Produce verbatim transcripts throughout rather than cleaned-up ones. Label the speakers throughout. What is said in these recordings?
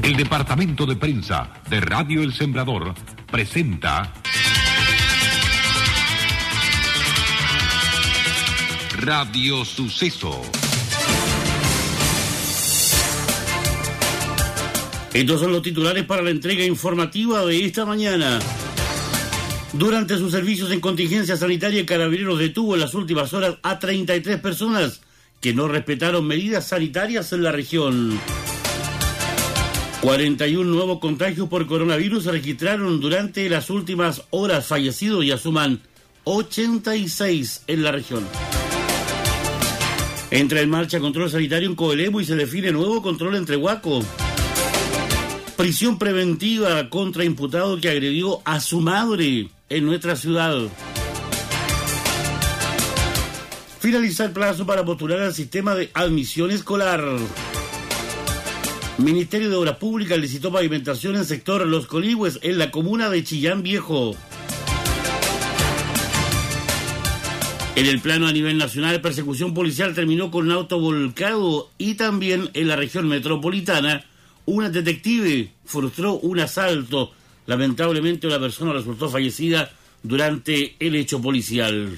Speaker 1: El departamento de prensa de Radio El Sembrador presenta Radio Suceso.
Speaker 2: Estos son los titulares para la entrega informativa de esta mañana. Durante sus servicios en contingencia sanitaria, Carabineros detuvo en las últimas horas a treinta y tres personas que no respetaron medidas sanitarias en la región. cuarenta y uno nuevos contagios por coronavirus se registraron durante las últimas horas. Fallecidos ya suman ochenta y seis en la región. Entra en marcha control sanitario en Coelemu y se define nuevo control en Trehuaco. Prisión preventiva contra imputado que agredió a su madre en nuestra ciudad. Finalizar plazo para postular al sistema de admisión escolar. Ministerio de Obras Públicas licitó pavimentación en sector Los Coligües en la comuna de Chillán Viejo. En el plano a nivel nacional, persecución policial terminó con un auto volcado y también en la región metropolitana, una detective frustró un asalto. Lamentablemente una persona resultó fallecida durante el hecho policial.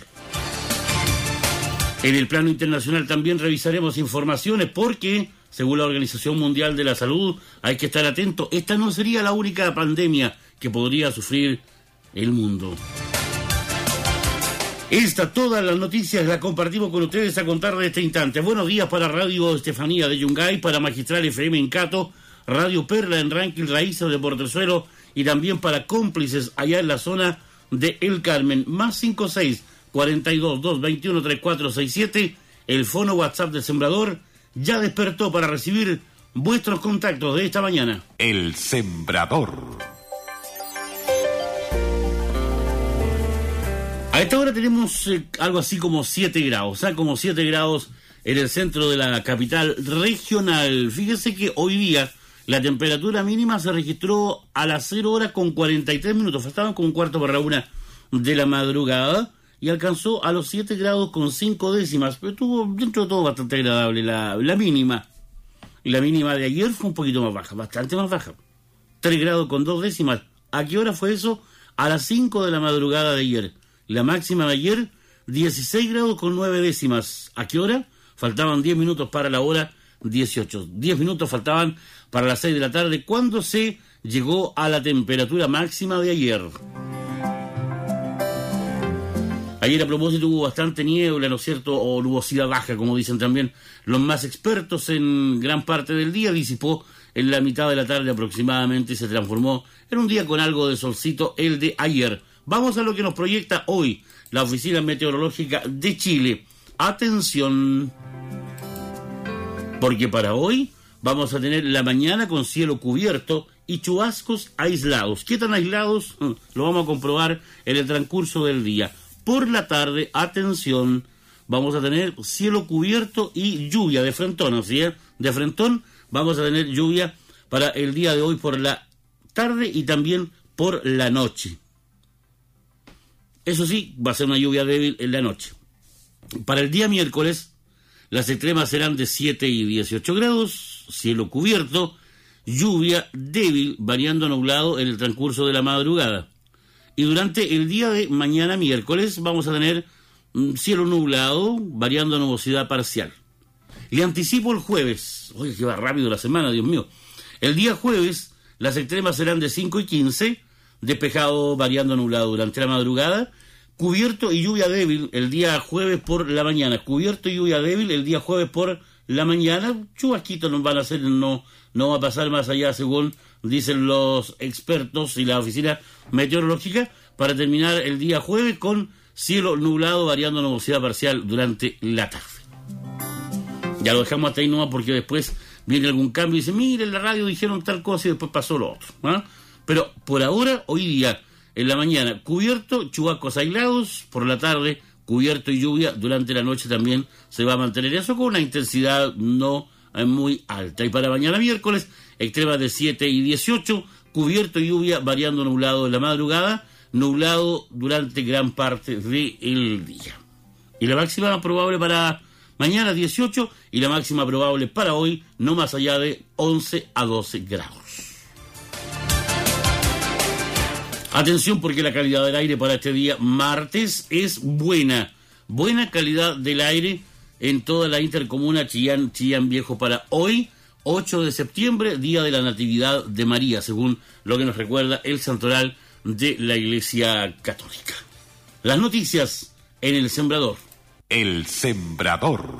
Speaker 2: En el plano internacional también revisaremos informaciones porque, según la Organización Mundial de la Salud, hay que estar atento. Esta no sería la única pandemia que podría sufrir el mundo. Esta, todas las noticias las compartimos con ustedes a contar de este instante. Buenos días para Radio Estefanía de Yungay, para Magistral F M en Cato, Radio Perla en Ranking Raíces de Portezuelo y también para Cómplices allá en la zona de El Carmen. Más cinco seis, cuarenta y dos, doscientos veintiuno, treinta y cuatro sesenta y siete, el fono WhatsApp del Sembrador ya despertó para recibir vuestros contactos de esta mañana.
Speaker 1: El Sembrador.
Speaker 2: A esta hora tenemos eh, algo así como siete grados, ¿eh? Como siete grados en el centro de la capital regional. Fíjese que hoy día la temperatura mínima se registró a las cero horas con cuarenta y tres minutos, faltaban como un cuarto para una de la madrugada, y alcanzó a los siete grados con cinco décimas, pero estuvo dentro de todo bastante agradable la, la mínima. Y la mínima de ayer fue un poquito más baja, bastante más baja, tres grados con dos décimas. ¿A qué hora fue eso? A las cinco de la madrugada de ayer. La máxima de ayer, dieciséis grados con nueve décimas. ¿A qué hora? Faltaban diez minutos para la hora dieciocho. diez minutos faltaban para las seis de la tarde, cuando se llegó a la temperatura máxima de ayer. Ayer, a propósito, hubo bastante niebla, ¿no es cierto?, o nubosidad baja, como dicen también los más expertos en gran parte del día. Disipó en la mitad de la tarde aproximadamente y se transformó en un día con algo de solcito, el de ayer. Vamos a lo que nos proyecta hoy la Oficina Meteorológica de Chile. Atención, porque para hoy vamos a tener la mañana con cielo cubierto y chubascos aislados. ¿Qué tan aislados? Lo vamos a comprobar en el transcurso del día. Por la tarde, atención, vamos a tener cielo cubierto y lluvia de frentón, ¿así es? De frentón vamos a tener lluvia para el día de hoy por la tarde y también por la noche. Eso sí, va a ser una lluvia débil en la noche. Para el día miércoles, las extremas serán de siete y dieciocho grados, cielo cubierto, lluvia débil, variando a nublado en el transcurso de la madrugada. Y durante el día de mañana miércoles vamos a tener un cielo nublado, variando a nubosidad parcial. Le anticipo el jueves. Oye, que va rápido la semana, Dios mío. El día jueves, las extremas serán de cinco y quince, despejado, variando a nublado durante la madrugada, cubierto y lluvia débil el día jueves por la mañana, cubierto y lluvia débil el día jueves por la mañana, chubasquitos nos van a hacer, no, no va a pasar más allá según dicen los expertos y la oficina meteorológica, para terminar el día jueves con cielo nublado, variando a nubosidad parcial durante la tarde. Ya lo dejamos hasta ahí nomás porque después viene algún cambio y dice, mire, en la radio dijeron tal cosa y después pasó lo otro, ¿eh? Pero por ahora, hoy día, en la mañana, cubierto, chubascos aislados, por la tarde, cubierto y lluvia, durante la noche también se va a mantener eso con una intensidad no muy alta. Y para mañana miércoles, extremas de siete y dieciocho, cubierto y lluvia, variando nublado en la madrugada, nublado durante gran parte del día. Y la máxima probable para mañana dieciocho y la máxima probable para hoy no más allá de once a doce grados. Atención, porque la calidad del aire para este día martes es buena. Buena calidad del aire en toda la intercomuna Chillán, Chillán Viejo para hoy, ocho de septiembre, día de la Natividad de María, según lo que nos recuerda el santoral de la Iglesia Católica. Las noticias en El Sembrador.
Speaker 1: El Sembrador.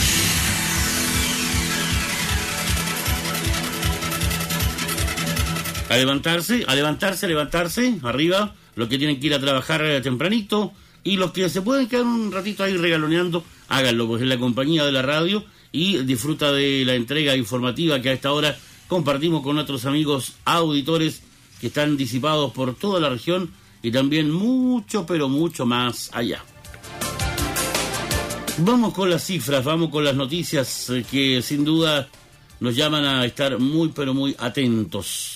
Speaker 2: A levantarse, a levantarse, a levantarse, arriba, los que tienen que ir a trabajar tempranito, y los que se pueden quedar un ratito ahí regaloneando, háganlo, pues en la compañía de la radio, y disfruta de la entrega informativa que a esta hora compartimos con nuestros amigos auditores que están disipados por toda la región y también mucho, pero mucho más allá. Vamos con las cifras, vamos con las noticias que sin duda nos llaman a estar muy, pero muy atentos.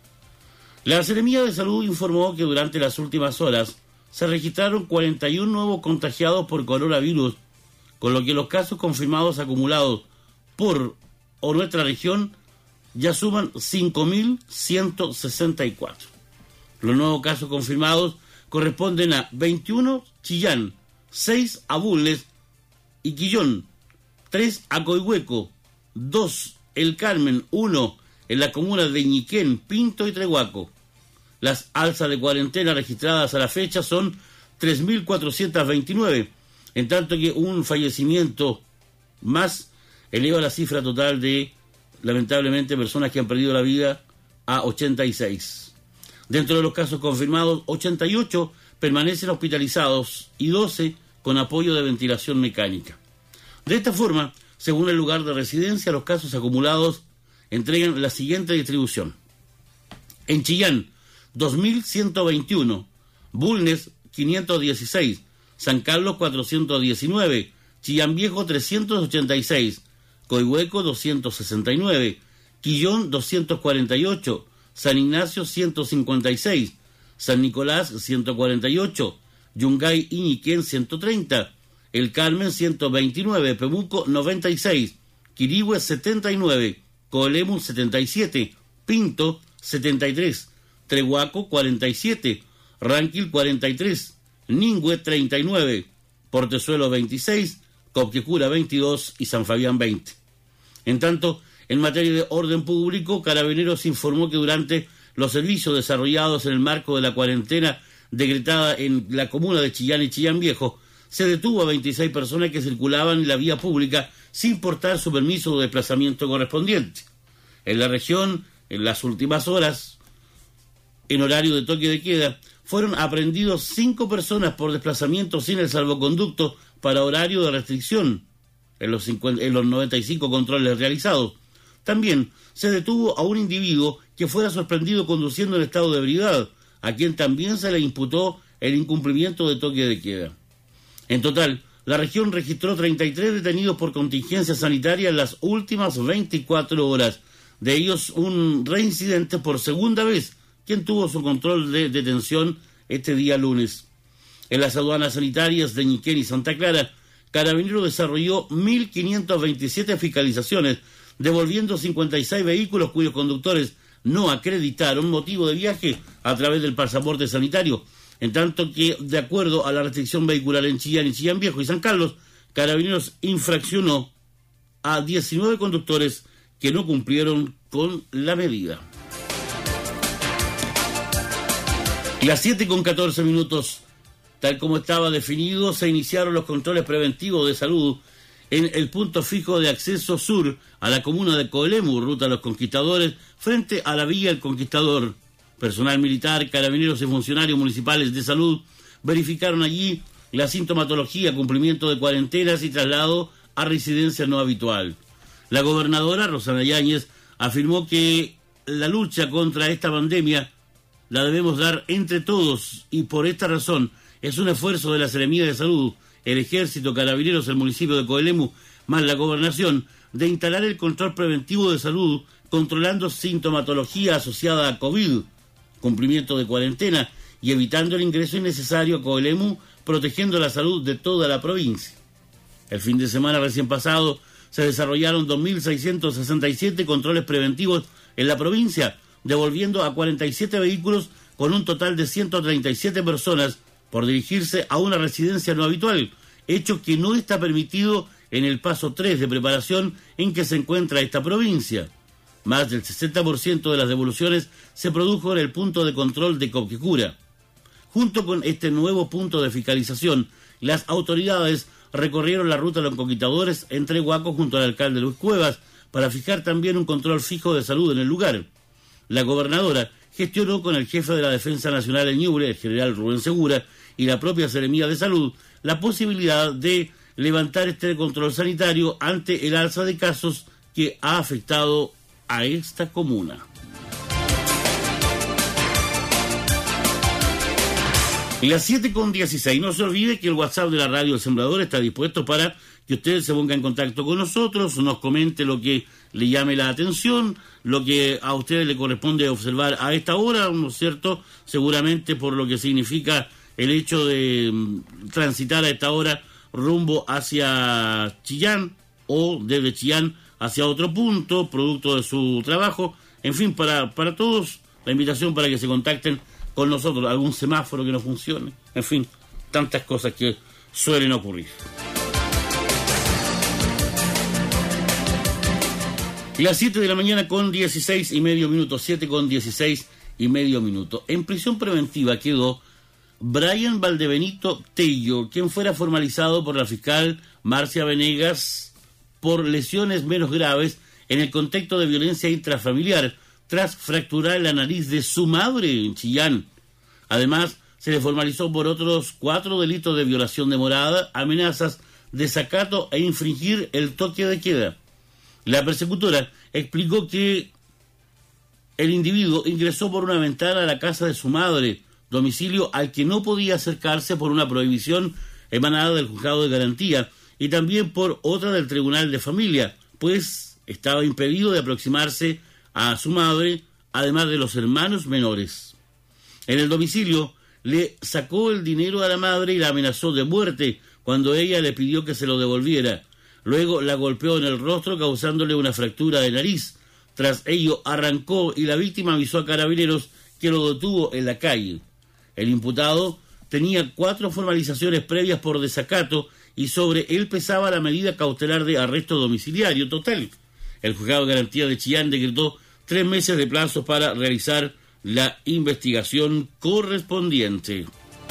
Speaker 2: La Seremía de Salud informó que durante las últimas horas se registraron cuarenta y uno nuevos contagiados por coronavirus, con lo que los casos confirmados acumulados por o nuestra región ya suman cinco mil ciento sesenta y cuatro. Los nuevos casos confirmados corresponden a veintiuno Chillán, seis a Bulnes y Quillón, tres a Coihueco, dos El Carmen, uno en la comuna de Ñiquén, Pinto y Trehuaco. Las alzas de cuarentena registradas a la fecha son tres mil cuatrocientos veintinueve, en tanto que un fallecimiento más eleva la cifra total de, lamentablemente, personas que han perdido la vida a ochenta y seis. Dentro de los casos confirmados, ochenta y ocho permanecen hospitalizados y doce con apoyo de ventilación mecánica. De esta forma, según el lugar de residencia, los casos acumulados entregan la siguiente distribución. En Chillán, dos mil ciento veintiuno, Bulnes, quinientos dieciséis, San Carlos, cuatrocientos diecinueve, Chillán Viejo, trescientos ochenta y seis, Coihueco, doscientos sesenta y nueve, Quillón, doscientos cuarenta y ocho, San Ignacio, ciento cincuenta y seis, San Nicolás, ciento cuarenta y ocho, Yungay y Ñiquén, ciento treinta, El Carmen, ciento veintinueve, Pemuco, noventa y seis, Quirihue, setenta y nueve, Coelemu, setenta y siete, Pinto, setenta y tres, Trehuaco, cuarenta y siete, Ranquil, cuarenta y tres, Ningüe, treinta y nueve, Portezuelo, veintiséis, Copquecura, veintidós y San Fabián, veinte. En tanto, en materia de orden público, Carabineros informó que durante los servicios desarrollados en el marco de la cuarentena decretada en la comuna de Chillán y Chillán Viejo, se detuvo a veintiséis personas que circulaban en la vía pública sin portar su permiso de desplazamiento correspondiente. En la región, en las últimas horas, en horario de toque de queda, fueron aprehendidos cinco personas por desplazamiento sin el salvoconducto para horario de restricción en los, cincuenta, en los noventa y cinco controles realizados. También se detuvo a un individuo que fuera sorprendido conduciendo en estado de ebriedad, a quien también se le imputó el incumplimiento de toque de queda. En total, la región registró treinta y tres detenidos por contingencia sanitaria en las últimas veinticuatro horas. De ellos, un reincidente por segunda vez, quien tuvo su control de detención este día lunes. En las aduanas sanitarias de Ñiquén y Santa Clara, Carabineros desarrolló mil quinientas veintisiete fiscalizaciones, devolviendo cincuenta y seis vehículos cuyos conductores no acreditaron motivo de viaje a través del pasaporte sanitario, en tanto que, de acuerdo a la restricción vehicular en Chillán y Chillán Viejo y San Carlos, Carabineros infraccionó a diecinueve conductores que no cumplieron con la medida. Las siete con catorce minutos, tal como estaba definido, se iniciaron los controles preventivos de salud en el punto fijo de acceso sur a la comuna de Coelemu, ruta Los Conquistadores, frente a la Villa El Conquistador. Personal militar, carabineros y funcionarios municipales de salud verificaron allí la sintomatología, cumplimiento de cuarentenas y traslado a residencia no habitual. La gobernadora, Rosana Yáñez, afirmó que la lucha contra esta pandemia la debemos dar entre todos y por esta razón es un esfuerzo de la Seremía de Salud, el Ejército, Carabineros, el municipio de Coelemu, más la Gobernación, de instalar el control preventivo de salud, controlando sintomatología asociada a COVID, cumplimiento de cuarentena y evitando el ingreso innecesario a Coelemu, protegiendo la salud de toda la provincia. El fin de semana recién pasado se desarrollaron dos mil seiscientos sesenta y siete controles preventivos en la provincia, devolviendo a cuarenta y siete vehículos con un total de ciento treinta y siete personas por dirigirse a una residencia no habitual, hecho que no está permitido en el paso tres de preparación en que se encuentra esta provincia. Más del sesenta por ciento de las devoluciones se produjo en el punto de control de Copquecura. Junto con este nuevo punto de fiscalización, las autoridades recorrieron la ruta de los conquistadores entre Huaco junto al alcalde Luis Cuevas para fijar también un control fijo de salud en el lugar. La gobernadora gestionó con el jefe de la Defensa Nacional en Ñuble, el general Rubén Segura, y la propia Seremía de Salud, la posibilidad de levantar este control sanitario ante el alza de casos que ha afectado a esta comuna. Y las siete con dieciséis, no se olvide que el WhatsApp de la Radio El Sembrador está dispuesto para que usted se ponga en contacto con nosotros, nos comente lo que le llame la atención, lo que a usted le corresponde observar a esta hora, ¿no es cierto? Seguramente por lo que significa el hecho de um, transitar a esta hora rumbo hacia Chillán o desde Chillán hacia otro punto, producto de su trabajo. En fin, para, para todos, la invitación para que se contacten con nosotros, algún semáforo que no funcione, en fin, tantas cosas que suelen ocurrir. Y las siete de la mañana con dieciséis y medio minutos, siete con dieciséis y medio minutos. En prisión preventiva quedó Brian Valdebenito Tello, quien fuera formalizado por la fiscal Marcia Venegas por lesiones menos graves en el contexto de violencia intrafamiliar, tras fracturar la nariz de su madre en Chillán. Además, se le formalizó por otros cuatro delitos de violación de morada, amenazas, desacato e infringir el toque de queda. La persecutora explicó que el individuo ingresó por una ventana a la casa de su madre, domicilio al que no podía acercarse por una prohibición emanada del juzgado de garantía y también por otra del Tribunal de Familia, pues estaba impedido de aproximarse a su madre, además de los hermanos menores. En el domicilio le sacó el dinero a la madre y la amenazó de muerte cuando ella le pidió que se lo devolviera. Luego la golpeó en el rostro causándole una fractura de nariz. Tras ello arrancó y la víctima avisó a carabineros que lo detuvo en la calle. El imputado tenía cuatro formalizaciones previas por desacato y sobre él pesaba la medida cautelar de arresto domiciliario total. El juzgado de garantía de Chillán decretó tres meses de plazo para realizar la investigación correspondiente.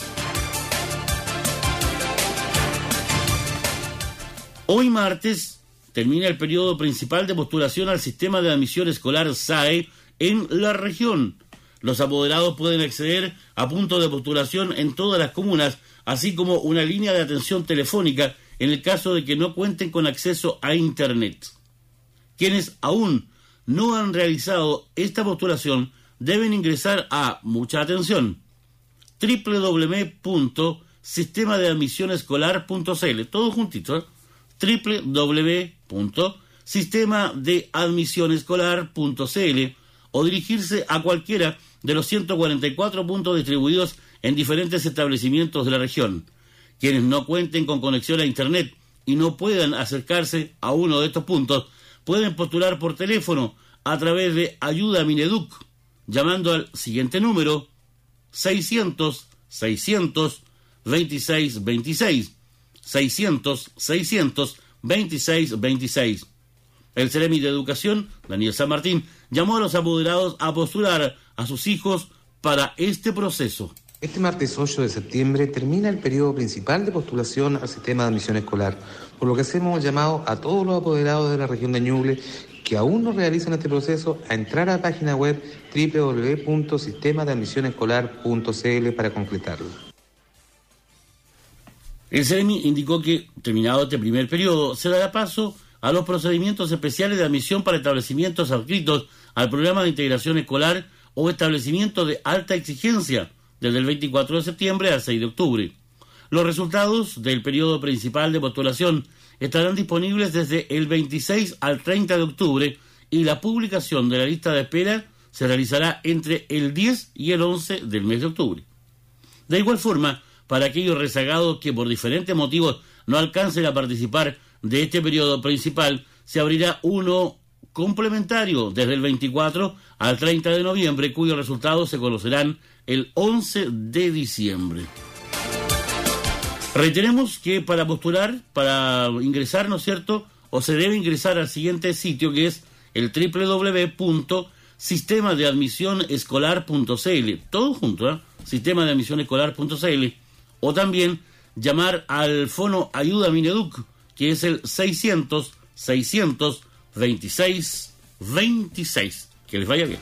Speaker 2: Hoy martes termina el periodo principal de postulación al sistema de admisión escolar S A E en la región. Los apoderados pueden acceder a puntos de postulación en todas las comunas, así como una línea de atención telefónica en el caso de que no cuenten con acceso a Internet. Quienes aún no han realizado esta postulación deben ingresar a, mucha atención, doble u doble u doble u punto sistema de admisión escolar punto c l, todo juntito, ¿eh? doble u doble u doble u punto sistema de admisión escolar punto c l o dirigirse a cualquiera de los ciento cuarenta y cuatro puntos distribuidos en diferentes establecimientos de la región. Quienes no cuenten con conexión a Internet y no puedan acercarse a uno de estos puntos pueden postular por teléfono a través de Ayuda Mineduc, llamando al siguiente número seiscientos, seiscientos, veintiséis veintiséis, seiscientos, seiscientos, veintiséis veintiséis. El Ceremi de Educación, Daniel San Martín, llamó a los apoderados a postular a sus hijos para este proceso.
Speaker 3: Este martes ocho de septiembre termina el periodo principal de postulación al sistema de admisión escolar, por lo que hacemos llamado a todos los apoderados de la región de Ñuble que aún no realizan este proceso a entrar a la página web doble u doble u doble u punto sistema de admisión escolar punto c l para concretarlo.
Speaker 2: El Ceremi indicó que, terminado este primer periodo, se dará paso a los procedimientos especiales de admisión para establecimientos adscritos al programa de integración escolar o establecimientos de alta exigencia, desde el veinticuatro de septiembre al seis de octubre. Los resultados del periodo principal de postulación estarán disponibles desde el veintiséis al treinta de octubre y la publicación de la lista de espera se realizará entre el diez y el once del mes de octubre. De igual forma, para aquellos rezagados que por diferentes motivos no alcancen a participar de este periodo principal, se abrirá uno complementario desde el veinticuatro al treinta de noviembre, cuyos resultados se conocerán el once de diciembre. Reiteremos que para postular, para ingresar, ¿no es cierto?, o se debe ingresar al siguiente sitio, que es el doble u doble u doble u punto sistema de admisión escolar punto c l, todo junto, ¿eh? sistema de admisión escolar punto c l, o también llamar al fono Ayuda Mineduc, que es el seiscientos, seiscientos veintiséis veintiséis. Que les vaya bien.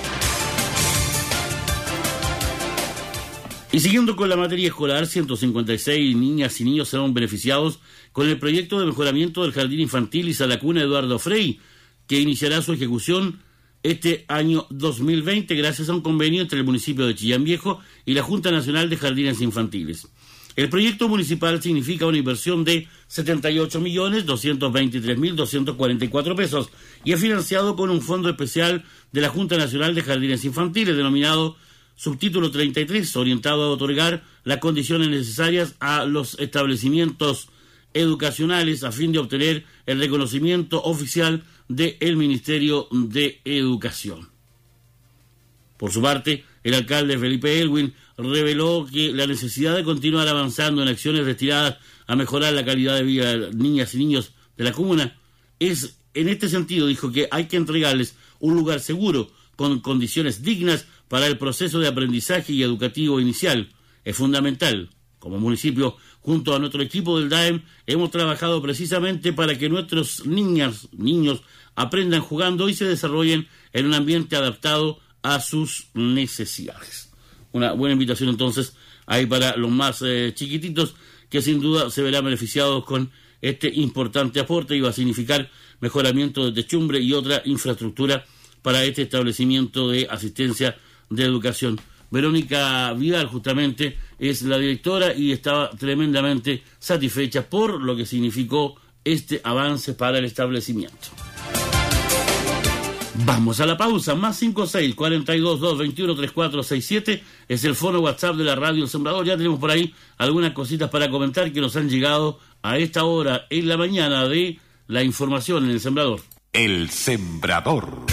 Speaker 2: Y siguiendo con la materia escolar, ciento cincuenta y seis niñas y niños serán beneficiados con el proyecto de mejoramiento del Jardín Infantil Isla Lacuna Eduardo Frei, que iniciará su ejecución este año dos mil veinte gracias a un convenio entre el municipio de Chillán Viejo y la Junta Nacional de Jardines Infantiles. El proyecto municipal significa una inversión de setenta y ocho millones doscientos veintitrés mil doscientos cuarenta y cuatro pesos y es financiado con un fondo especial de la Junta Nacional de Jardines Infantiles denominado Subtítulo treinta y tres, orientado a otorgar las condiciones necesarias a los establecimientos educacionales a fin de obtener el reconocimiento oficial del Ministerio de Educación. Por su parte, el alcalde Felipe Elwin reveló que la necesidad de continuar avanzando en acciones destinadas a mejorar la calidad de vida de las niñas y niños de la comuna es, en este sentido, dijo que hay que entregarles un lugar seguro, con condiciones dignas para el proceso de aprendizaje y educativo inicial. Es fundamental. Como municipio, junto a nuestro equipo del D A E M, hemos trabajado precisamente para que nuestros niñas, niños aprendan jugando y se desarrollen en un ambiente adaptado a sus necesidades. Una buena invitación entonces ahí para los más eh, chiquititos, que sin duda se verán beneficiados con este importante aporte y va a significar mejoramiento de techumbre y otra infraestructura para este establecimiento de asistencia de educación. Verónica Vidal justamente es la directora y estaba tremendamente satisfecha por lo que significó este avance para el establecimiento. Vamos a la pausa. Más cinco seis, cuarenta y dos, doscientos veintiuno, treinta y cuatro sesenta y siete es el fono WhatsApp de la Radio El Sembrador. Ya tenemos por ahí algunas cositas para comentar que nos han llegado a esta hora en la mañana de la información en El Sembrador.
Speaker 1: El Sembrador.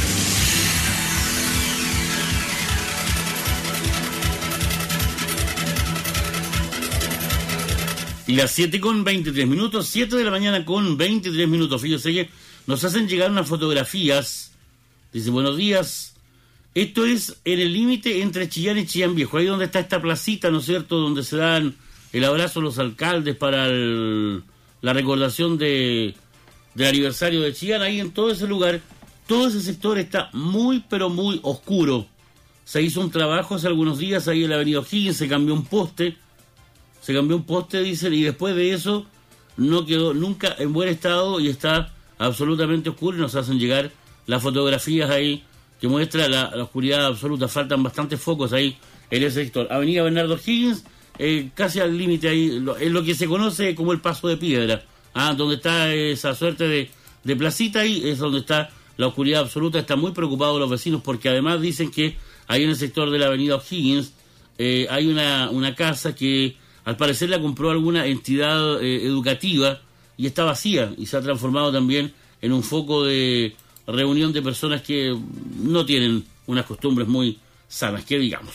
Speaker 2: Y las siete con veintitrés minutos, siete de la mañana con veintitrés minutos. Fíjense que nos hacen llegar unas fotografías. Dice, buenos días. Esto es en el límite entre Chillán y Chillán Viejo. Ahí donde está esta placita, ¿no es cierto? Donde se dan el abrazo a los alcaldes para el, la recordación de, del aniversario de Chillán. Ahí en todo ese lugar, todo ese sector está muy, pero muy oscuro. Se hizo un trabajo hace algunos días ahí en la avenida O'Higgins, se cambió un poste. Se cambió un poste, dicen, y después de eso no quedó nunca en buen estado y está absolutamente oscuro. Y nos hacen llegar las fotografías ahí que muestra la, la oscuridad absoluta. Faltan bastantes focos ahí en ese sector. Avenida Bernardo O'Higgins, eh, casi al límite ahí, lo, es lo que se conoce como el Paso de Piedra. Ah, donde está esa suerte de, de placita ahí, es donde está la oscuridad absoluta. Están muy preocupados los vecinos porque además dicen que ahí en el sector de la avenida O'Higgins eh, hay una, una casa que al parecer la compró alguna entidad eh, educativa y está vacía y se ha transformado también en un foco de reunión de personas que no tienen unas costumbres muy sanas, que digamos.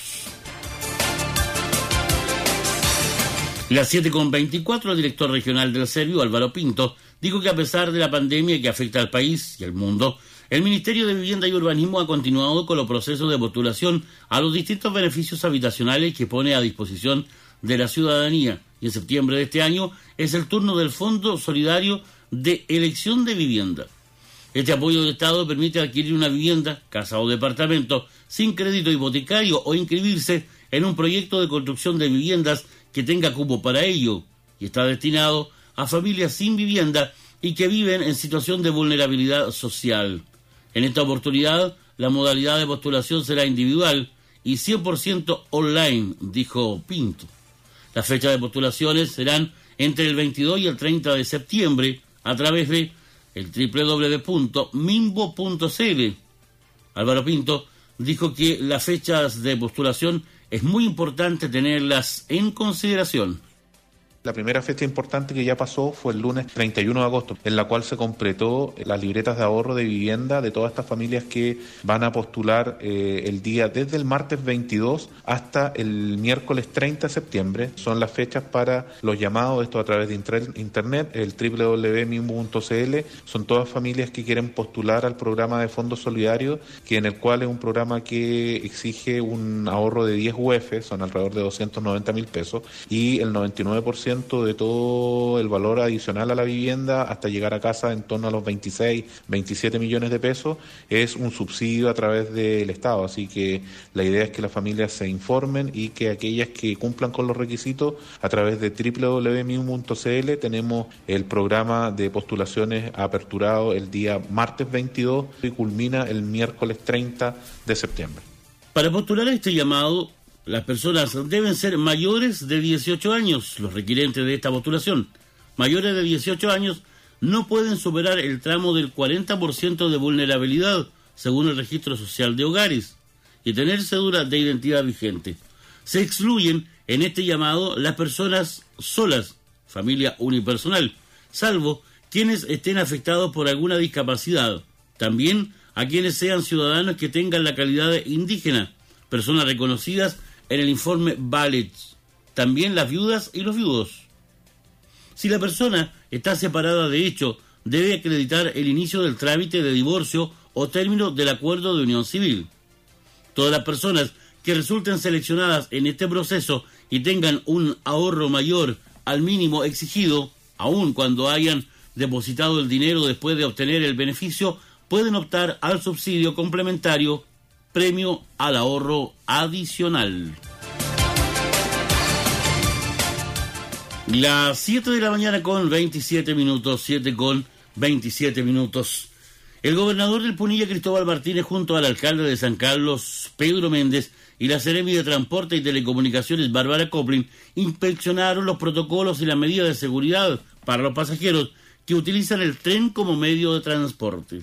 Speaker 2: Las siete con veinticuatro, el director regional del Servio, Álvaro Pinto, dijo que a pesar de la pandemia que afecta al país y al mundo, el Ministerio de Vivienda y Urbanismo ha continuado con los procesos de postulación a los distintos beneficios habitacionales que pone a disposición de la ciudadanía, y en septiembre de este año es el turno del Fondo Solidario de Elección de Vivienda. Este apoyo del Estado permite adquirir una vivienda, casa o departamento sin crédito hipotecario o inscribirse en un proyecto de construcción de viviendas que tenga cupo para ello, y está destinado a familias sin vivienda y que viven en situación de vulnerabilidad social. En esta oportunidad, la modalidad de postulación será individual y cien por ciento online, dijo Pinto. Las fechas de postulaciones serán entre el veintidós y el treinta de septiembre a través de el doble u doble u doble u punto mimbo punto c l. Álvaro Pinto dijo que las fechas de postulación es muy importante tenerlas en consideración.
Speaker 4: La primera fecha importante que ya pasó fue el lunes treinta y uno de agosto, en la cual se completó las libretas de ahorro de vivienda de todas estas familias que van a postular eh, el día desde el martes veintidós hasta el miércoles treinta de septiembre. Son las fechas para los llamados, esto a través de internet, el doble u doble u doble u punto mimbu punto c l. Son todas familias que quieren postular al programa de Fondo Solidario, que en el cual es un programa que exige un ahorro de diez U F, son alrededor de doscientos noventa mil pesos, y el noventa y nueve por ciento de todo el valor adicional a la vivienda hasta llegar a casa en torno a los veintiséis, veintisiete millones de pesos es un subsidio a través del Estado. Así que la idea es que las familias se informen y que aquellas que cumplan con los requisitos, a través de doble u doble u doble u punto mimbu punto c l tenemos el programa de postulaciones aperturado el día martes veintidós y culmina el miércoles treinta de septiembre.
Speaker 2: Para postular a este llamado, las personas deben ser mayores de dieciocho años, los requirentes de esta postulación. Mayores de dieciocho años no pueden superar el tramo del cuarenta por ciento de vulnerabilidad, según el Registro Social de Hogares, y tener cédula de identidad vigente. Se excluyen en este llamado las personas solas, familia unipersonal, salvo quienes estén afectados por alguna discapacidad. También a quienes sean ciudadanos que tengan la calidad de indígena, personas reconocidas en el informe Ballet, también las viudas y los viudos. Si la persona está separada de hecho, debe acreditar el inicio del trámite de divorcio o término del acuerdo de unión civil. Todas las personas que resulten seleccionadas en este proceso y tengan un ahorro mayor al mínimo exigido, aun cuando hayan depositado el dinero después de obtener el beneficio, pueden optar al subsidio complementario premio al ahorro adicional. Las siete de la mañana con veintisiete minutos, siete con veintisiete minutos. El gobernador del Punilla, Cristóbal Martínez, junto al alcalde de San Carlos, Pedro Méndez, y la seremi de Transporte y Telecomunicaciones, Bárbara Coplin, inspeccionaron los protocolos y las medidas de seguridad para los pasajeros que utilizan el tren como medio de transporte.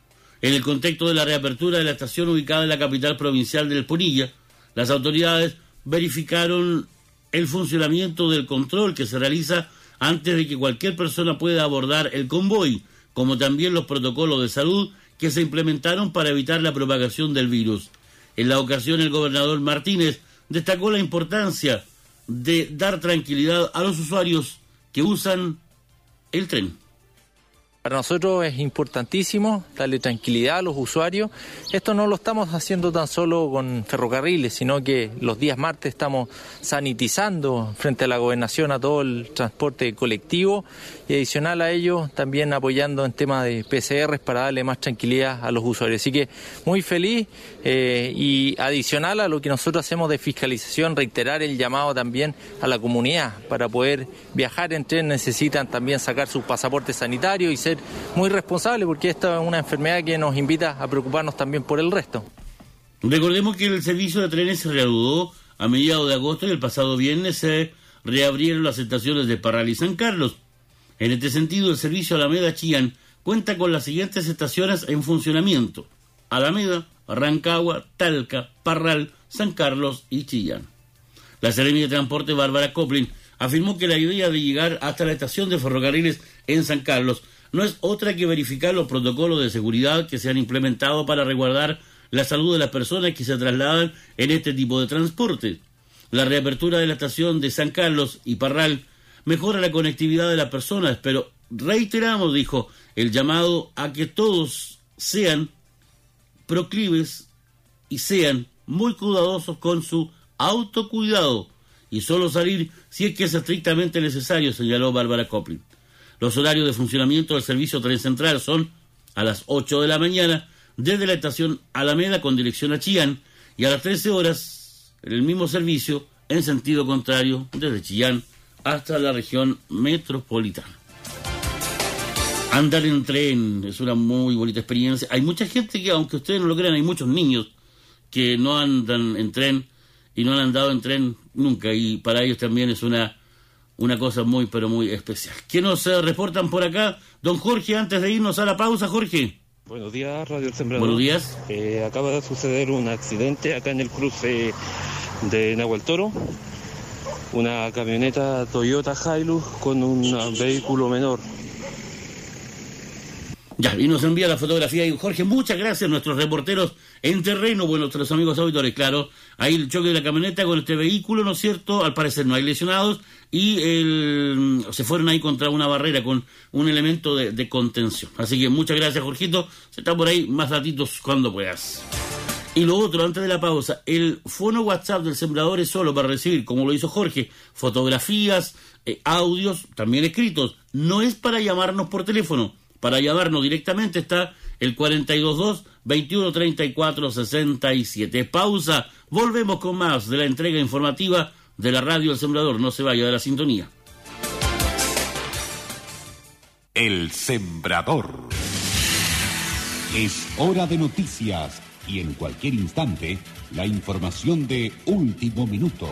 Speaker 2: En el contexto de la reapertura de la estación ubicada en la capital provincial del Punilla, las autoridades verificaron el funcionamiento del control que se realiza antes de que cualquier persona pueda abordar el convoy, como también los protocolos de salud que se implementaron para evitar la propagación del virus. En la ocasión, el gobernador Martínez destacó la importancia de dar tranquilidad a los usuarios que usan el tren.
Speaker 5: Para nosotros es importantísimo darle tranquilidad a los usuarios. Esto no lo estamos haciendo tan solo con ferrocarriles, sino que los días martes estamos sanitizando frente a la gobernación a todo el transporte colectivo y adicional a ello también apoyando en temas de P C R para darle más tranquilidad a los usuarios. Así que muy feliz eh, y adicional a lo que nosotros hacemos de fiscalización, reiterar el llamado también a la comunidad. Para poder viajar en tren necesitan también sacar sus pasaportes sanitarios y ser muy responsable, porque esta es una enfermedad que nos invita a preocuparnos también por el resto.
Speaker 2: Recordemos que el servicio de trenes se reanudó a mediados de agosto y el pasado viernes se reabrieron las estaciones de Parral y San Carlos. En este sentido, el servicio Alameda-Chillán cuenta con las siguientes estaciones en funcionamiento: Alameda, Rancagua, Talca, Parral, San Carlos y Chillán. La seremi de Transporte, Bárbara Coplin, afirmó que la idea de llegar hasta la estación de ferrocarriles en San Carlos no es otra que verificar los protocolos de seguridad que se han implementado para resguardar la salud de las personas que se trasladan en este tipo de transporte. La reapertura de la estación de San Carlos y Parral mejora la conectividad de las personas, pero reiteramos, dijo, el llamado a que todos sean proclives y sean muy cuidadosos con su autocuidado y solo salir si es que es estrictamente necesario, señaló Bárbara Coplin. Los horarios de funcionamiento del servicio Tren Central son a las ocho de la mañana desde la estación Alameda con dirección a Chillán y a las trece horas el mismo servicio en sentido contrario desde Chillán hasta la región metropolitana. Andar en tren es una muy bonita experiencia. Hay mucha gente que, aunque ustedes no lo crean, hay muchos niños que no andan en tren y no han andado en tren nunca, y para ellos también es una una cosa muy, pero muy especial. ¿Qué nos uh, reportan por acá? Don Jorge, antes de irnos a la pausa, Jorge.
Speaker 6: Buenos días, Radio El Sembrador.
Speaker 2: Buenos días.
Speaker 6: Eh, acaba de suceder un accidente acá en el cruce de Nahuel Toro. una camioneta Toyota Hilux con un vehículo menor.
Speaker 2: Ya, y nos envía la fotografía y Jorge, muchas gracias a nuestros reporteros en terreno, bueno, nuestros amigos auditores, claro, ahí el choque de la camioneta con este vehículo, ¿no es cierto? Al parecer no hay lesionados y el, se fueron ahí contra una barrera con un elemento de, de contención. Así que muchas gracias, Jorgito, se está por ahí, más ratitos cuando puedas. Y lo otro, antes de la pausa, el fono WhatsApp del Sembrador es solo para recibir, como lo hizo Jorge, fotografías, eh, audios, también escritos, no es para llamarnos por teléfono. Para llamarnos directamente está el cuarenta y dos dos, veintiuno treinta y cuatro sesenta y siete. Pausa, volvemos con más de la entrega informativa de la radio El Sembrador. No se vaya de la sintonía.
Speaker 1: El Sembrador. Es hora de noticias y en cualquier instante la información de último minuto.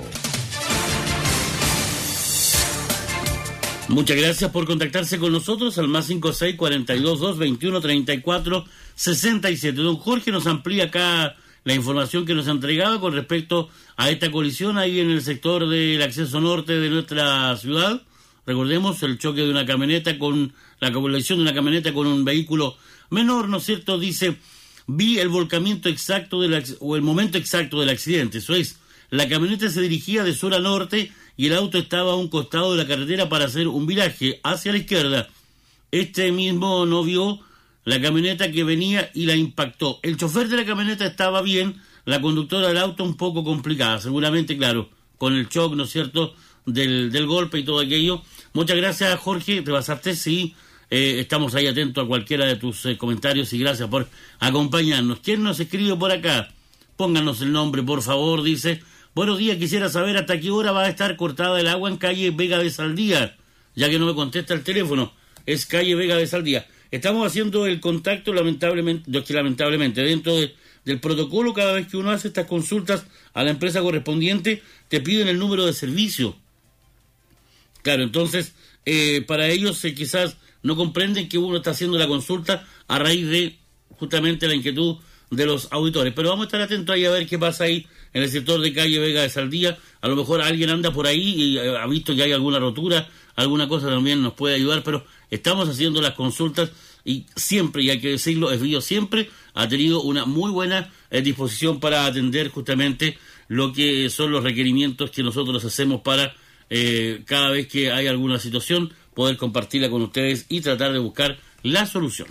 Speaker 2: Muchas gracias por contactarse con nosotros al más cinco seis, cuarenta y dos dos, veintiuno treinta y cuatro sesenta y siete. Don Jorge nos amplía acá la información que nos ha entregado con respecto a esta colisión ahí en el sector del acceso norte de nuestra ciudad. Recordemos el choque de una camioneta con la colisión de una camioneta con un vehículo menor, ¿no es cierto? Dice, vi el volcamiento exacto del, o el momento exacto del accidente. Eso es, la camioneta se dirigía de sur a norte y el auto estaba a un costado de la carretera para hacer un viraje hacia la izquierda. Este mismo no vio la camioneta que venía y la impactó. El chofer de la camioneta estaba bien, la conductora del auto un poco complicada, seguramente, claro, con el shock, ¿no es cierto?, del, del golpe y todo aquello. Muchas gracias, Jorge, te pasaste, sí, eh, estamos ahí atentos a cualquiera de tus eh, comentarios y gracias por acompañarnos. ¿Quién nos escribe por acá? Pónganos el nombre, por favor, dice... Buenos días, quisiera saber hasta qué hora va a estar cortada el agua en calle Vega de Saldía, ya que no me contesta el teléfono, es calle Vega de Saldía. Estamos haciendo el contacto, lamentablemente, que lamentablemente dentro de, del protocolo, cada vez que uno hace estas consultas a la empresa correspondiente, te piden el número de servicio. Claro, entonces, eh, para ellos eh, quizás no comprenden que uno está haciendo la consulta a raíz de justamente la inquietud de los auditores, pero vamos a estar atentos ahí a ver qué pasa ahí en el sector de calle Vega de Saldía. A lo mejor alguien anda por ahí y ha visto que hay alguna rotura, alguna cosa también nos puede ayudar, pero estamos haciendo las consultas y siempre, y hay que decirlo, Esbío siempre ha tenido una muy buena eh, disposición para atender justamente lo que son los requerimientos que nosotros hacemos para eh, cada vez que hay alguna situación poder compartirla con ustedes y tratar de buscar la solución.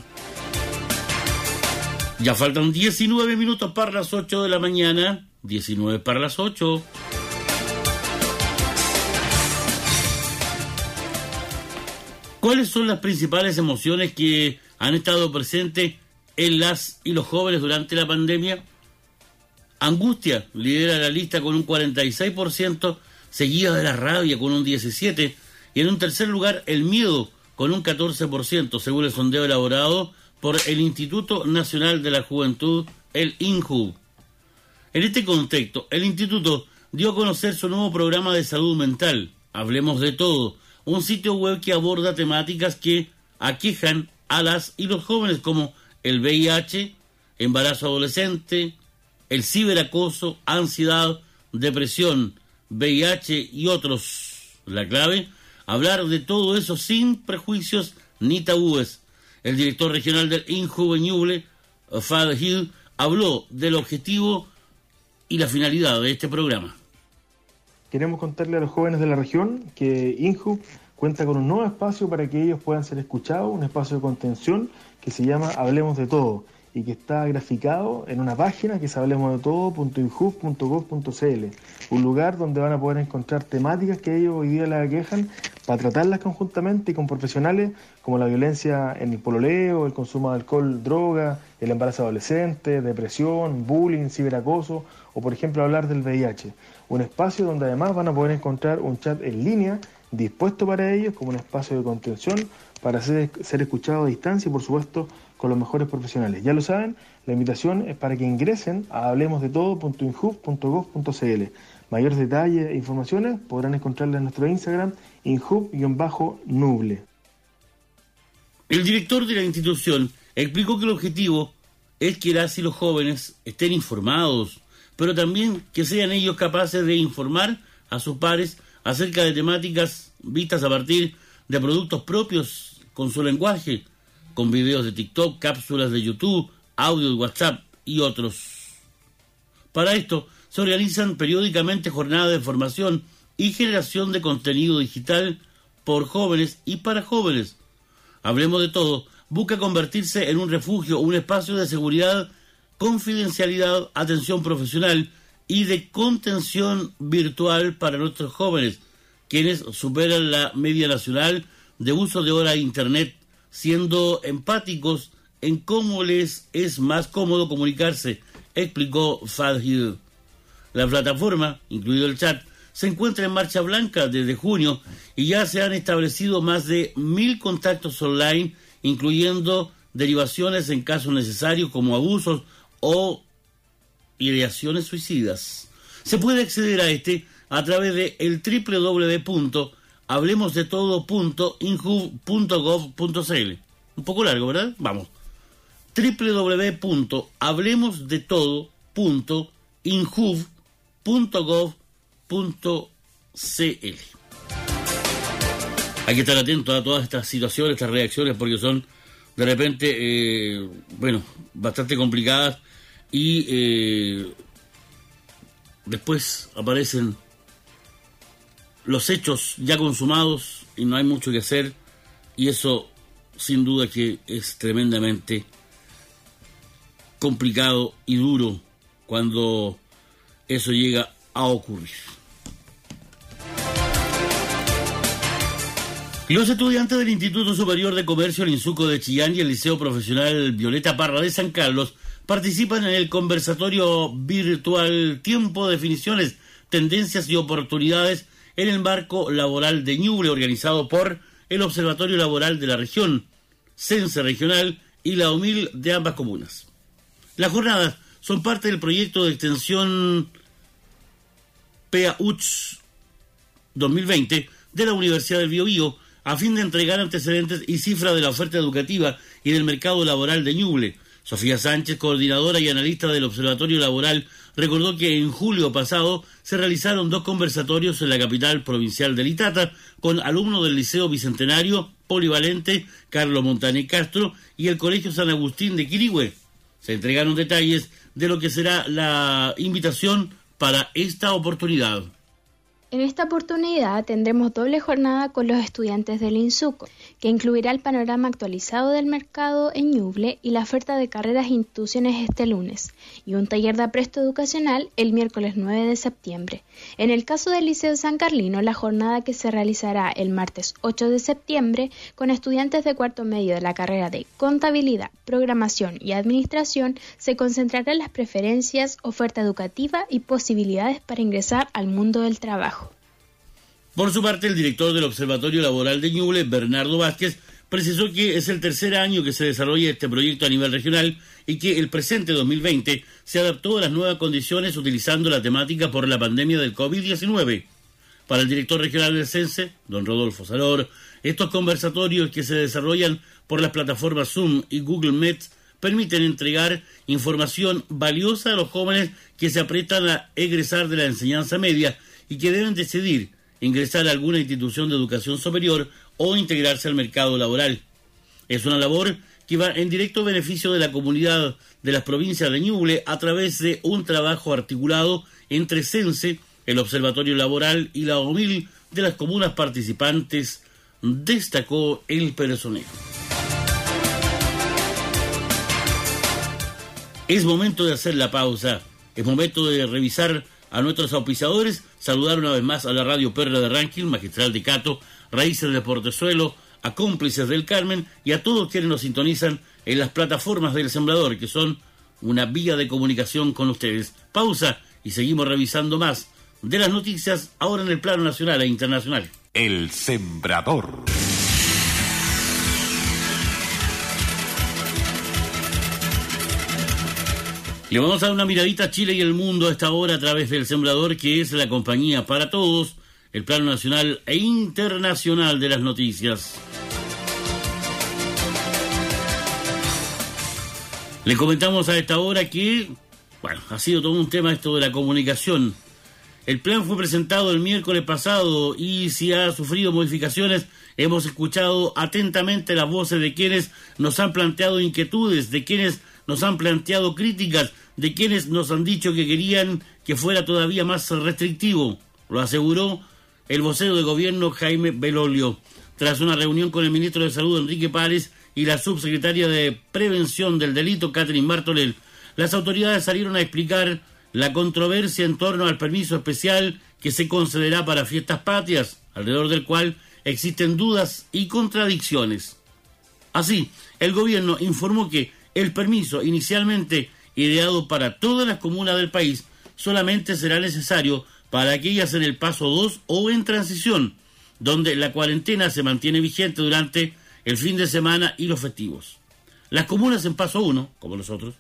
Speaker 2: Ya faltan diecinueve minutos para las ocho de la mañana. diecinueve para las ocho. ¿Cuáles son las principales emociones que han estado presentes en las y los jóvenes durante la pandemia? Angustia lidera la lista con un cuarenta y seis por ciento, seguida de la rabia con un diecisiete por ciento, y en un tercer lugar el miedo con un catorce por ciento, según el sondeo elaborado por el Instituto Nacional de la Juventud, el INJU. En este contexto, el Instituto dio a conocer su nuevo programa de salud mental, Hablemos de Todo, un sitio web que aborda temáticas que aquejan a las y los jóvenes como el V I H, embarazo adolescente, el ciberacoso, ansiedad, depresión, V I H y otros. La clave, hablar de todo eso sin prejuicios ni tabúes. El director regional del INJU en Ñuble, Fad Hill, habló del objetivo y la finalidad de este programa.
Speaker 7: Queremos contarle a los jóvenes de la región que INJU cuenta con un nuevo espacio para que ellos puedan ser escuchados, un espacio de contención que se llama Hablemos de Todo y que está graficado en una página que es hablemos de todo punto injub punto gob punto cl, un lugar donde van a poder encontrar temáticas que ellos hoy día les aquejan para tratarlas conjuntamente y con profesionales como la violencia en el pololeo, el consumo de alcohol, droga, el embarazo adolescente, depresión, bullying, ciberacoso o por ejemplo hablar del V I H. Un espacio donde además van a poder encontrar un chat en línea dispuesto para ellos como un espacio de contención para ser, ser escuchado a distancia y por supuesto con los mejores profesionales. Ya lo saben, la invitación es para que ingresen a hablemos de todo punto injub punto gob punto cl. Mayores detalles e informaciones podrán encontrarla en nuestro Instagram, injub-nuble.
Speaker 2: El director de la institución explicó que el objetivo es que las y los jóvenes estén informados, pero también que sean ellos capaces de informar a sus pares acerca de temáticas vistas a partir de productos propios con su lenguaje, con videos de TikTok, cápsulas de YouTube, audio de WhatsApp y otros. Para esto se organizan periódicamente jornadas de formación y generación de contenido digital por jóvenes y para jóvenes. Hablemos de Todo busca convertirse en un refugio, un espacio de seguridad, confidencialidad, atención profesional y de contención virtual para nuestros jóvenes, quienes superan la media nacional de uso de hora de Internet, siendo empáticos en cómo les es más cómodo comunicarse, explicó Fadhil. La plataforma, incluido el chat, se encuentra en marcha blanca desde junio y ya se han establecido más de mil contactos online, incluyendo derivaciones en casos necesarios como abusos o ideaciones suicidas. Se puede acceder a este a través de el doble u doble u doble u punto hablemos de todo punto injuv punto gov punto c l. Un poco largo, ¿verdad? Vamos. doble u doble u doble u punto hablemos de todo punto injuv punto gov punto c l. Hay que estar atento a todas estas situaciones, estas reacciones, porque son de repente, eh, bueno, bastante complicadas y eh, después aparecen los hechos ya consumados y no hay mucho que hacer, y eso sin duda que es tremendamente complicado y duro cuando eso llega a ocurrir. Los estudiantes del Instituto Superior de Comercio El Insuco de Chillán y el Liceo Profesional Violeta Parra de San Carlos participan en el conversatorio virtual Tiempo, Definiciones, Tendencias y Oportunidades en el marco laboral de Ñuble, organizado por el Observatorio Laboral de la Región, Cense Regional y la O M I L de ambas comunas. Las jornadas son parte del proyecto de extensión P A U C H dos mil veinte de la Universidad del Biobío, a fin de entregar antecedentes y cifras de la oferta educativa y del mercado laboral de Ñuble. Sofía Sánchez, coordinadora y analista del Observatorio Laboral, recordó que en julio pasado se realizaron dos conversatorios en la capital provincial de Itata con alumnos del Liceo Bicentenario Polivalente Carlos Montaner Castro y el Colegio San Agustín de Quirihue. Se entregaron detalles de lo que será la invitación para esta oportunidad.
Speaker 8: En esta oportunidad tendremos doble jornada con los estudiantes del INSUCO, que incluirá el panorama actualizado del mercado en Ñuble y la oferta de carreras e instituciones este lunes, y un taller de apresto educacional el miércoles nueve de septiembre. En el caso del Liceo San Carlino, la jornada que se realizará el martes ocho de septiembre con estudiantes de cuarto medio de la carrera de Contabilidad, Programación y Administración se concentrará en las preferencias, oferta educativa y posibilidades para ingresar al mundo del trabajo.
Speaker 2: Por su parte, el director del Observatorio Laboral de Ñuble, Bernardo Vázquez, precisó que es el tercer año que se desarrolla este proyecto a nivel regional y que el presente dos mil veinte se adaptó a las nuevas condiciones utilizando la temática por la pandemia del covid diecinueve. Para el director regional del Cense, don Rodolfo Salor, estos conversatorios que se desarrollan por las plataformas Zoom y Google Meet permiten entregar información valiosa a los jóvenes que se apretan a egresar de la enseñanza media y que deben decidir ingresar a alguna institución de educación superior o integrarse al mercado laboral. Es una labor que va en directo beneficio de la comunidad de las provincias de Ñuble a través de un trabajo articulado entre Cense, el Observatorio Laboral y la O M I L de las comunas participantes, destacó el personero. Es momento de hacer la pausa, es momento de revisar a nuestros auspiciadores, saludar una vez más a la Radio Perla de Ranking, Magistral de Cato, Raíces de Portezuelo, a Cómplices del Carmen y a todos quienes nos sintonizan en las plataformas del Sembrador, que son una vía de comunicación con ustedes. Pausa y seguimos revisando más de las noticias ahora en el plano nacional e internacional.
Speaker 1: El Sembrador.
Speaker 2: Le vamos a dar una miradita a Chile y el mundo a esta hora a través del Sembrador, que es la compañía para todos, el plano nacional e internacional de las noticias. Le comentamos a esta hora que, bueno, ha sido todo un tema esto de la comunicación. El plan fue presentado el miércoles pasado y si ha sufrido modificaciones, hemos escuchado atentamente las voces de quienes nos han planteado inquietudes, de quienes nos han planteado críticas, de quienes nos han dicho que querían que fuera todavía más restrictivo, lo aseguró el vocero de gobierno Jaime Belolio, tras una reunión con el ministro de Salud Enrique Párez y la subsecretaria de Prevención del Delito Catherine Martorell. Las autoridades salieron a explicar la controversia en torno al permiso especial que se concederá para fiestas patrias, alrededor del cual existen dudas y contradicciones. Así, el gobierno informó que el permiso inicialmente ideado para todas las comunas del país solamente será necesario para aquellas en el paso dos o en transición, donde la cuarentena se mantiene vigente durante el fin de semana y los festivos. Las comunas en paso uno, como nosotros,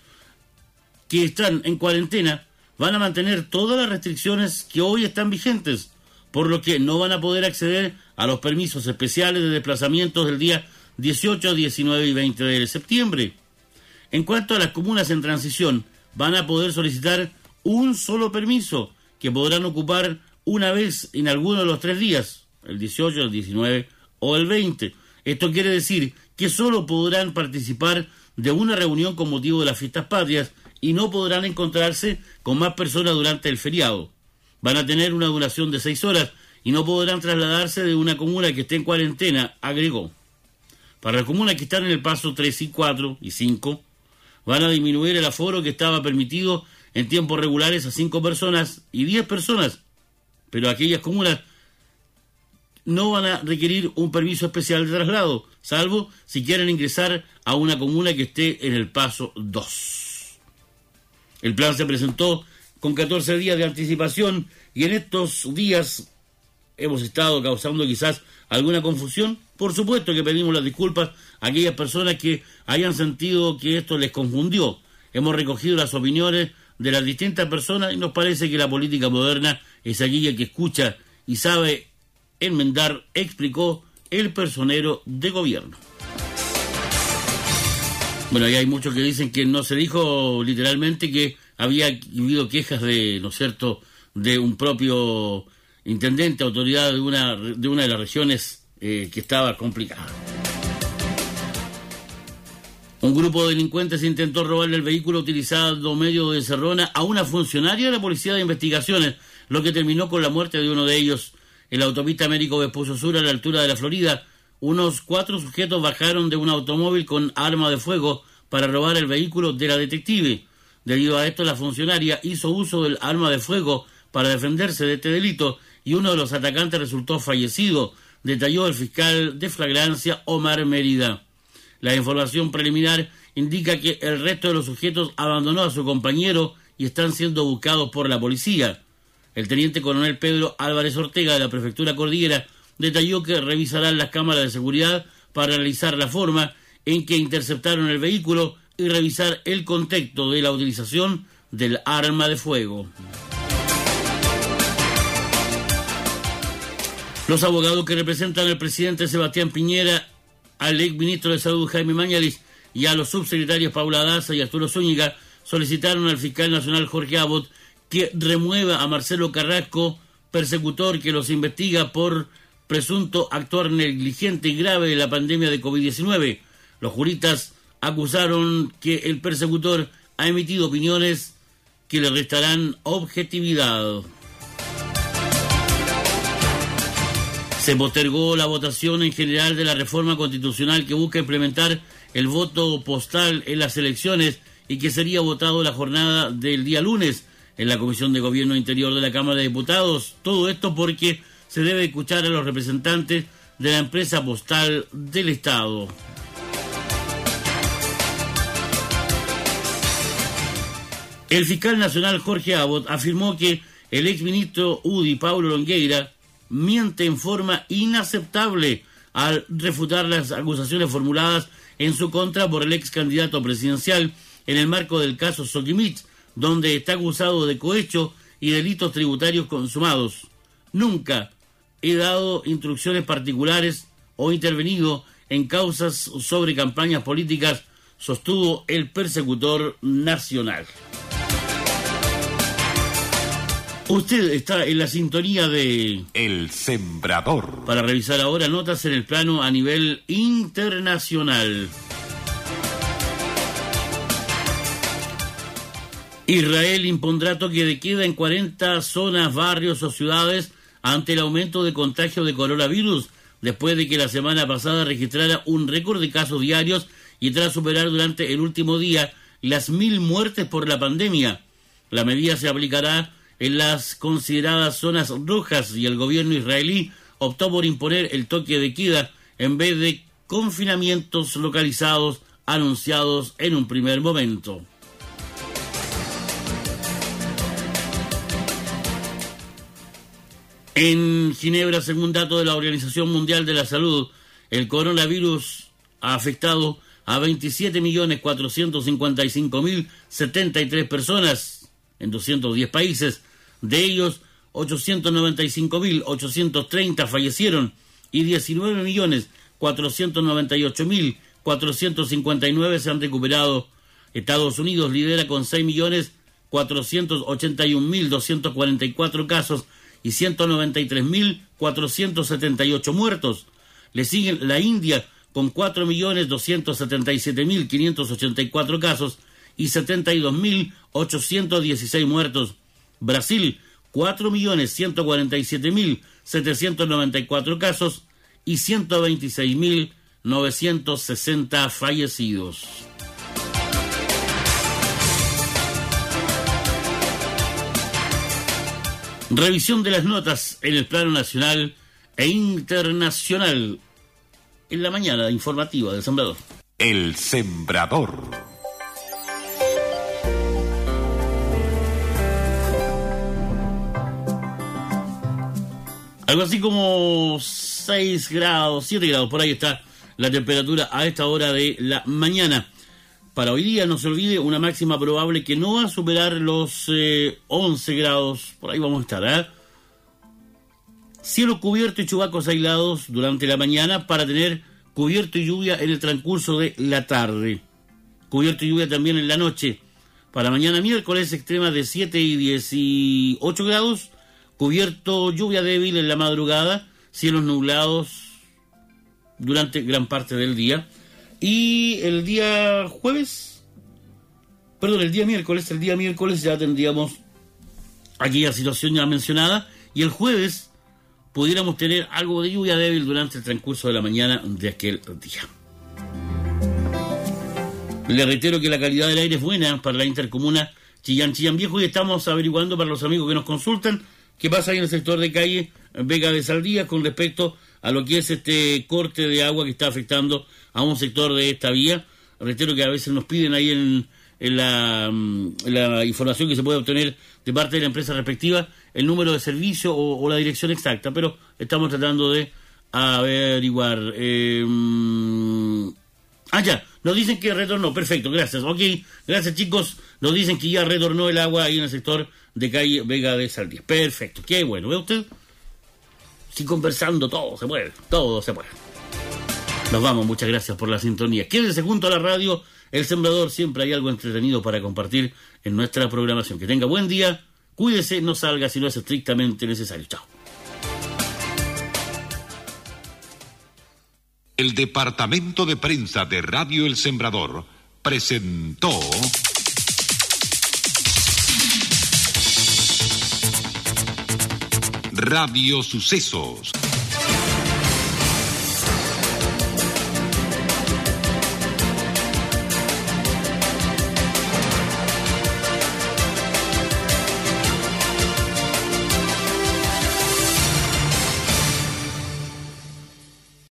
Speaker 2: que están en cuarentena, van a mantener todas las restricciones que hoy están vigentes, por lo que no van a poder acceder a los permisos especiales de desplazamientos del día dieciocho, diecinueve y veinte de septiembre. En cuanto a las comunas en transición, van a poder solicitar un solo permiso que podrán ocupar una vez en alguno de los tres días, el dieciocho, el diecinueve o el veinte. Esto quiere decir que solo podrán participar de una reunión con motivo de las fiestas patrias y no podrán encontrarse con más personas durante el feriado. Van a tener una duración de seis horas y no podrán trasladarse de una comuna que esté en cuarentena, agregó. Para las comunas que están en el paso tres y cuatro y cinco, van a disminuir el aforo que estaba permitido en tiempos regulares a cinco personas y diez personas, pero aquellas comunas no van a requerir un permiso especial de traslado, salvo si quieren ingresar a una comuna que esté en el paso dos. El plan se presentó con catorce días de anticipación y en estos días hemos estado causando quizás alguna confusión. Por supuesto que pedimos las disculpas a aquellas personas que hayan sentido que esto les confundió. Hemos recogido las opiniones de las distintas personas y nos parece que la política moderna es aquella que escucha y sabe enmendar, explicó el personero de gobierno. Bueno, y hay muchos que dicen que no se dijo literalmente que había habido quejas de, ¿no es cierto?, de un propio intendente, autoridad de una de una de las regiones eh, que estaba complicada. Un grupo de delincuentes intentó robarle el vehículo utilizado medio de Cerrona a una funcionaria de la Policía de Investigaciones, lo que terminó con la muerte de uno de ellos. En la autopista Américo Vespucio Sur, a la altura de la Florida, unos cuatro sujetos bajaron de un automóvil con arma de fuego para robar el vehículo de la detective. Debido a esto, la funcionaria hizo uso del arma de fuego para defenderse de este delito y uno de los atacantes resultó fallecido, detalló el fiscal de flagrancia Omar Mérida. La información preliminar indica que el resto de los sujetos abandonó a su compañero y están siendo buscados por la policía. El teniente coronel Pedro Álvarez Ortega de la Prefectura Cordillera detalló que revisarán las cámaras de seguridad para analizar la forma en que interceptaron el vehículo y revisar el contexto de la utilización del arma de fuego. Los abogados que representan al presidente Sebastián Piñera, al exministro de Salud Jaime Mañalich y a los subsecretarios Paula Daza y Arturo Zúñiga solicitaron al fiscal nacional Jorge Abbott que remueva a Marcelo Carrasco, persecutor que los investiga por presunto actuar negligente y grave de la pandemia de covid diecinueve. Los juristas acusaron que el persecutor ha emitido opiniones que le restarán objetividad. Se postergó la votación en general de la reforma constitucional que busca implementar el voto postal en las elecciones y que sería votado la jornada del día lunes en la Comisión de Gobierno Interior de la Cámara de Diputados. Todo esto porque se debe escuchar a los representantes de la empresa postal del Estado. El fiscal nacional Jorge Abbott afirmó que el exministro U D I, Paulo Longueira, miente en forma inaceptable al refutar las acusaciones formuladas en su contra por el ex candidato presidencial en el marco del caso Soquimich, donde está acusado de cohecho y delitos tributarios consumados. Nunca he dado instrucciones particulares o intervenido en causas sobre campañas políticas, sostuvo el persecutor nacional. Usted está en la sintonía de
Speaker 1: El Sembrador.
Speaker 2: Para revisar ahora notas en el plano a nivel internacional. Israel impondrá toque de queda en cuarenta zonas, barrios o ciudades ante el aumento de contagio de coronavirus, después de que la semana pasada registrara un récord de casos diarios y tras superar durante el último día las mil muertes por la pandemia. La medida se aplicará en las consideradas zonas rojas y el gobierno israelí optó por imponer el toque de queda en vez de confinamientos localizados anunciados en un primer momento. En Ginebra, según datos de la Organización Mundial de la Salud, el coronavirus ha afectado a veintisiete millones cuatrocientos cincuenta y cinco mil setenta y tres personas en doscientos diez países. De ellos, ochocientos noventa y cinco mil ochocientos treinta fallecieron y diecinueve millones cuatrocientos noventa y ocho mil cuatrocientos cincuenta y nueve se han recuperado. Estados Unidos lidera con seis millones cuatrocientos ochenta y un mil doscientos cuarenta y cuatro casos y ciento noventa y tres mil cuatrocientos setenta y ocho muertos. Le siguen la India con cuatro millones doscientos setenta y siete mil quinientos ochenta y cuatro casos y setenta y dos mil ochocientos dieciséis muertos. Brasil, cuatro millones ciento cuarenta y siete mil setecientos noventa y cuatro casos y ciento veintiséis mil novecientos sesenta fallecidos. Revisión de las notas en el plano nacional e internacional en la mañana informativa del Sembrador.
Speaker 1: El Sembrador.
Speaker 2: Algo así como seis grados, siete grados, por ahí está la temperatura a esta hora de la mañana. Para hoy día, no se olvide, una máxima probable que no va a superar los eh, once grados, por ahí vamos a estar, ¿eh? Cielo cubierto y chubascos aislados durante la mañana para tener cubierto y lluvia en el transcurso de la tarde. Cubierto y lluvia también en la noche. Para mañana miércoles, extremas de siete y dieciocho grados, cubierto, lluvia débil en la madrugada, cielos nublados durante gran parte del día. Y el día jueves, perdón, el día miércoles, el día miércoles ya tendríamos aquella situación ya mencionada, y el jueves pudiéramos tener algo de lluvia débil durante el transcurso de la mañana de aquel día. Le reitero que la calidad del aire es buena para la intercomuna Chillán Chillán Viejo y estamos averiguando para los amigos que nos consultan qué pasa ahí en el sector de calle Vega de Saldías con respecto a lo que es este corte de agua que está afectando a un sector de esta vía. Reitero que a veces nos piden ahí en, en, la, en la información que se puede obtener de parte de la empresa respectiva el número de servicio o, o la dirección exacta, pero estamos tratando de averiguar. Eh, ah, ya, nos dicen que retornó, perfecto, gracias. Ok, gracias chicos, nos dicen que ya retornó el agua ahí en el sector de calle Vega de Saldías. Perfecto, qué bueno, ¿ve usted? Sí, conversando, todo se puede, todo se puede. Nos vamos, muchas gracias por la sintonía. Quédense junto a la radio El Sembrador, siempre hay algo entretenido para compartir en nuestra programación. Que tenga buen día, cuídese, no salga si no es estrictamente necesario. Chao.
Speaker 1: El departamento de prensa de Radio El Sembrador presentó Radio Sucesos.